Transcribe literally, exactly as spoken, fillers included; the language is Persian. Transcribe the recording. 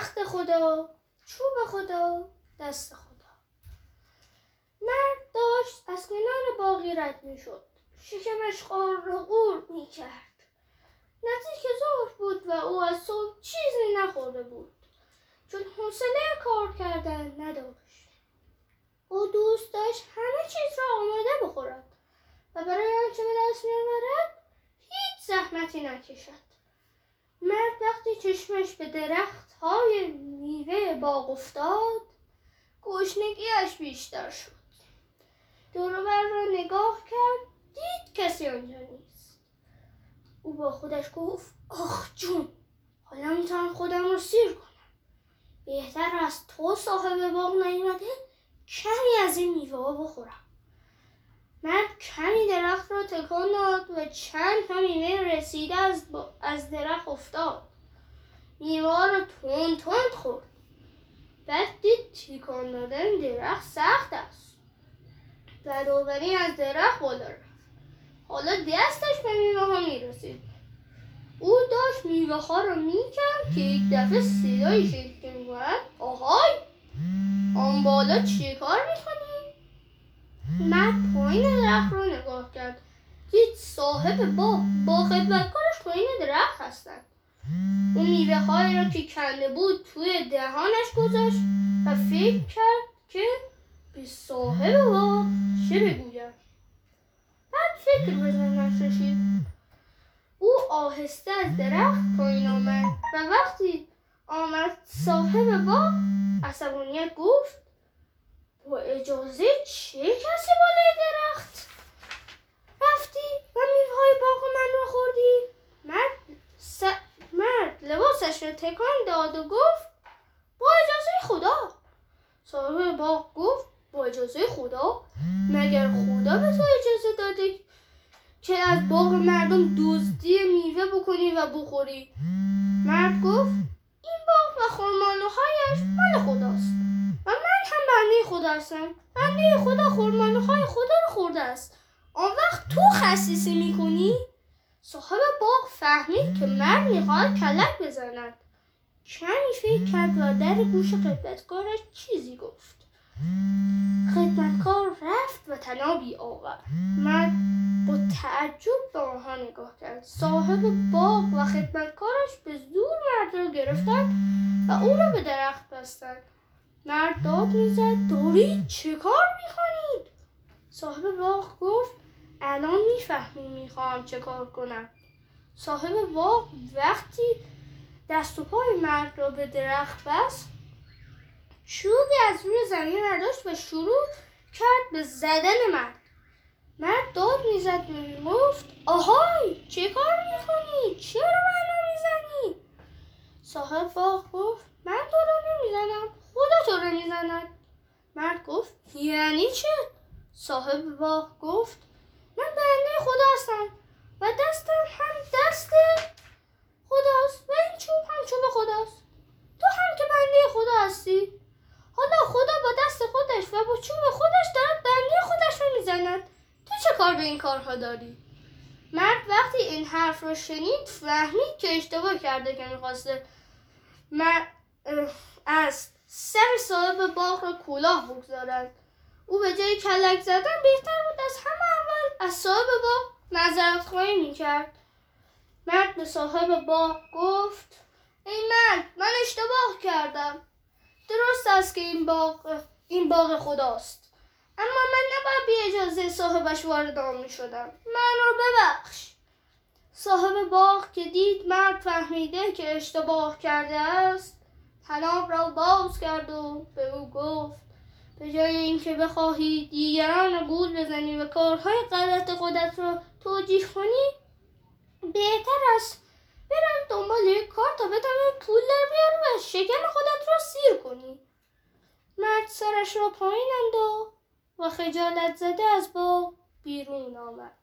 درخت خدا، چوب خدا، دست خدا. مرد داشت از کنار باغی رد می شد. شکمش قار قور می کرد. نزدیک ظهر بود و او از صبح چیزی نخورده بود، چون حوصله کار کردن نداشت. او دوست داشت همه چیز را آماده بخورد و برای آنچه به دست می‌آورد هیچ زحمتی نکشد. مرد وقتی چشمش به درخت‌های میوه باغ افتاد، گشنگی‌اش بیشتر شد. دور و بر را نگاه کرد، دید کسی آنجا نیست. او با خودش گفت آخ جون، حالا میتونم خودم رو سیر کنم. بهتر از تو صاحب باغ نیومده کمی از این میوه ها بخورم. مرد کمی درخت را تکان داد و چند تا میوه رسیده از, از درخت افتاد. میوه را تند تند خورد. بعد دید تکان دادن درخت سخت است. بنابراین از درخت بالا رفت. حالا دستش به میوه ها میرسید. او داشت میوه ها را میکند که یک دفعه صدایی شنید که میگوید آهای، آن بالا چه کار میکنی؟ مرد پایین درخت را نگاه کرد. دید صاحب باغ با خدمتکارش پایین درخت هستند. اون میوه هایی را که کنده بود توی دهانش گذاشت و فکر کرد که به صاحب باغ چه بگوید. بعد فکر به ذهنش رسید. او آهسته از درخت پایین آمد و وقتی آمد صاحب باغ عصبانیت گفت با اجازه چه کسی بالای درخت رفتی و میوه‌های باغ من را خوردی؟ مرد, س... مرد لباسش را تکان داد و گفت با اجازه خدا. صاحب باغ گفت با اجازه خدا؟ مگر خدا به تو اجازه داده که از باغ مردم دزدی میوه بکنی و بخوری؟ مرد گفت این باغ و خرمالوهایش مال خداست و من هم بنده خدا هستم. بنده خدا خرمالوهای خدا رو خورده است. آن وقت تو خسیسی میکنی؟ صاحب باغ فهمید که مرد میخواهد کلک بزند. کمی فکر کرد و در گوش خدمتکارش چیزی گفت. خدمتکار رفت و طنابی آورد. مرد با تعجب به آنها نگاه کرد. صاحب باغ و خدمتکارش به زور مرد را گرفتند و او را به درخت بستند. مرد داد میزد دارید چه کار میکنید؟ صاحب باغ گفت الان میفهمی میخواهم چه کار کنم. صاحب باغ وقتی دست و پای مرد را به درخت بست، چوبی از روی زمین برداشت و شروع کرد به زدن مرد. مرد داد میزد و میگفت آهای، چه کار میکنی؟ چرا من را میزنی؟ صاحب باغ گفت من تو را نمیزنم، خدا تو را میزند. مرد گفت یعنی چه؟ صاحب باغ گفت من بنده خدا هستم و دستم هم دست خداست و این چوب هم چوب خداست. تو هم که بنده خدا هستی. حالا خدا با دست خودش و با چوب خودش دارد بنده خودش رو میزند. تو چه کار به این کارها داری؟ مرد وقتی این حرف رو شنید فهمید که اشتباه کرده که میخواسته از سر صاحب باغ را کلاه بگذارد. او به جای کلک زدن بهتر بود از همه اول از صاحب باغ معذرت خواهی میکرد. مرد به صاحب باغ گفت ای مرد، من اشتباه کردم. درست است که این باغ این باغ خداست، اما من نباید بی اجازه صاحبش وارد آن میشدم. من رو ببخش. صاحب باغ که دید مرد فهمیده که اشتباه کرده است، طناب را باز کرد و به او گفت به جای اینکه بخواهی دیگران را گول بزنی و کارهای غلط خودت را توجیه کنی، بهتر است بروی دنبال یک کار تا بتوانی پول در بیاری و شکم خودت را سیر کنی. مرد سرش را پایین انداخت و خجالت زده از باغ بیرون آمد.